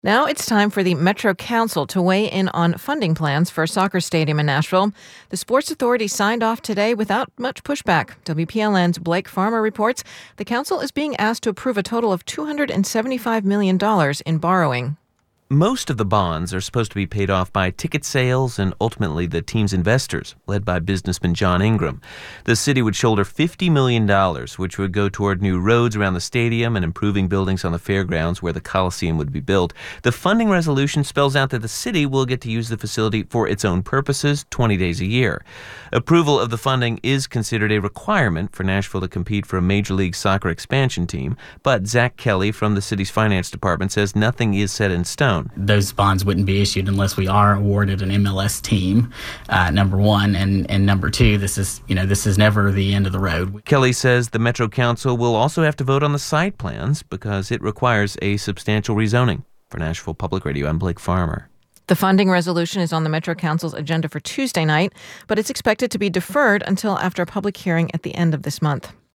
Now it's time for the Metro Council to weigh in on funding plans for a soccer stadium in Nashville. The Sports Authority signed off today without much pushback. WPLN's Blake Farmer reports the council is being asked to approve a total of $275 million in borrowing. Most of the bonds are supposed to be paid off by ticket sales and ultimately the team's investors, led by businessman John Ingram. The city would shoulder $50 million, which would go toward new roads around the stadium and improving buildings on the fairgrounds where the Coliseum would be built. The funding resolution spells out that the city will get to use the facility for its own purposes 20 days a year. Approval of the funding is considered a requirement for Nashville to compete for a Major League Soccer expansion team, but Zach Kelly from the city's finance department says nothing is set in stone. Those bonds wouldn't be issued unless we are awarded an MLS team, number one, and number two, this is never the end of the road. Kelly says the Metro Council will also have to vote on the site plans because it requires a substantial rezoning. For Nashville Public Radio, I'm Blake Farmer. The funding resolution is on the Metro Council's agenda for Tuesday night, but it's expected to be deferred until after a public hearing at the end of this month.